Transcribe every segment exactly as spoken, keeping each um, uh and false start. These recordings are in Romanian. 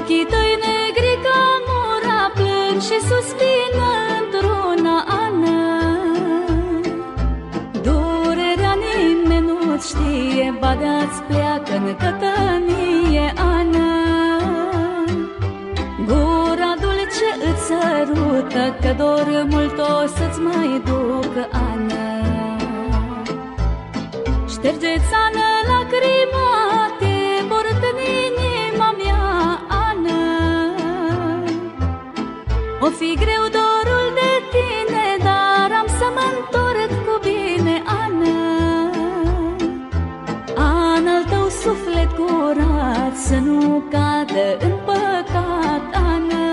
Ochii tăi negri ca mura plâng și suspină într-una, Ana. Durerea nimeni nu-ți știe, badea-ți pleacă în cătănie, Ana. Gura dulce îți sărută, că dor mult o să-ți mai ducă, Ana. Ștergeți, Ana, lacrima, te port în inima mea, Ana. O fi greu dorul de tine, dar am să mă întorc cu bine, Ana. Ana, al tău suflet curat să nu cadă în păcat, Ana.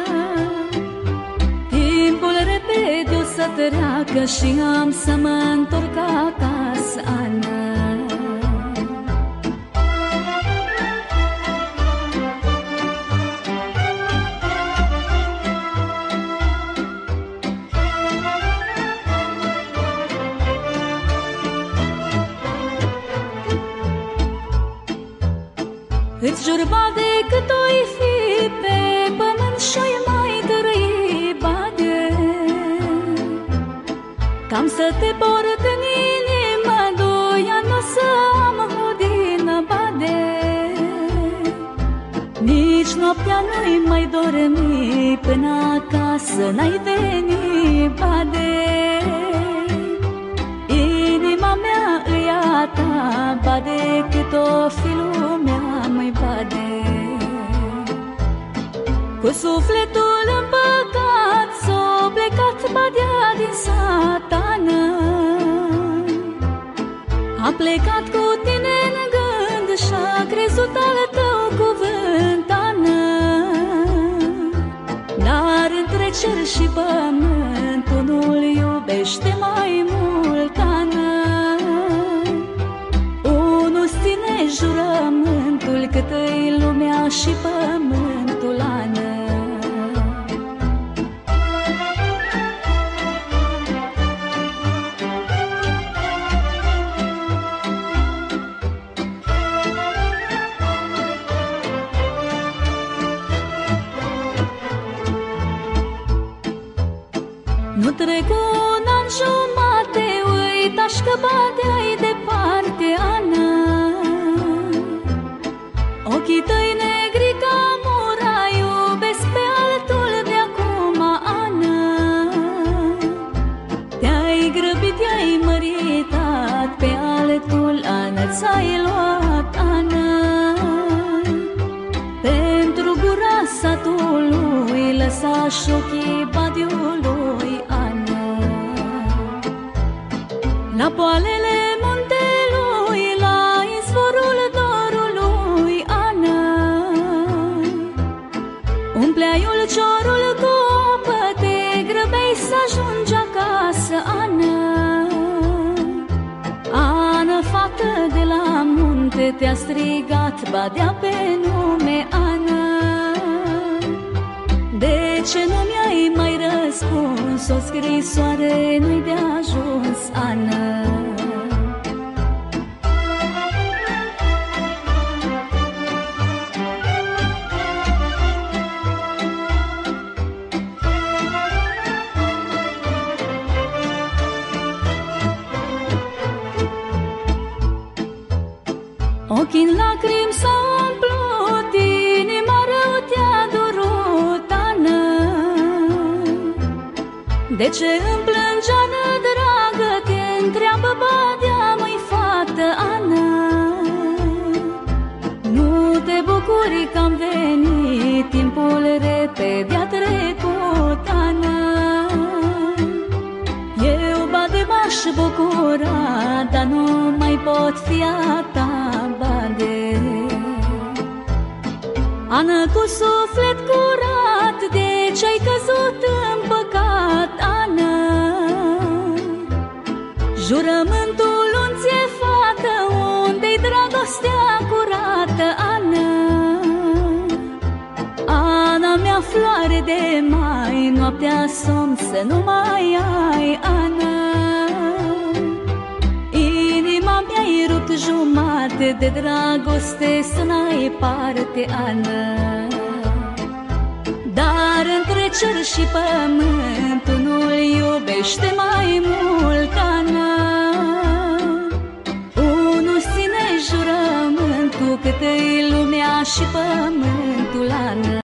Timpul repede o să treacă și am să mă întorc acasă, Ana. Îți jur, bade, cât o-i fi pe pământ și-o-i mai trăi, bade, cam să te port în inimă, doi ani o să am hodină, bade. Nici noaptea nu-i mai dormi, până acasă n-ai veni, bade. Inima mea îi a ta, bade, cât o fi lumea, măi, bade. Cu sufletul în păcat s-o plecat badea din Satană. A plecat cu tine în gând și-a crezut al tău cuvânt, Ana. Dar între cer și pământ unul iubește mai mult, Ana. Unul ține jurământul, cât îi lumea și pământul, Ana. Nu trec un an jumate, uita-și că badea-i departe, Ana. Ochii tăi negri ca mura iubesc pe altul de acum, Ana. Te-ai grăbit, te-ai măritat, pe altul, Ana, ți-ai luat, Ana. Pentru gura satului lăsa-și ochii badiului, Ana. La poalele muntelui, la izvorul dorului, Ana. Umpleai ulciorul cu apă, te grăbeai să ajungi acasă, Ana. Ana, fată de la munte, te-a strigat badea pe nume, Ana. De ce nu mi-ai mai răspuns? O scrisoare nu-i de ajuns, Ana. Ochii în lacrimi s-au umplut, inima rău te-a durut, Ana. De ce îmi plângi, Ana, dragă, te întreabă badea, măi, fată, Ana. Nu te bucuri că am venit, timpul repede a trecut, Ana. Eu, bade, m-aș bucura, dar nu mai pot fi a ta, bade. Ana, cu suflet curat, de ce-ai căzut în păcat, Ana? Jurământul nu ți-e, fată, unde-i dragostea curată, Ana? Ana mea, floare de mai, noaptea somn să nu mai ai, Ana. Inima mi-ai rupt jumate, de dragoste să n-ai parte, Ana. dar între cer și pământ unul iubește mai mult, Ana. Unul ține jurământul cât-i lumea și pământul, Ana.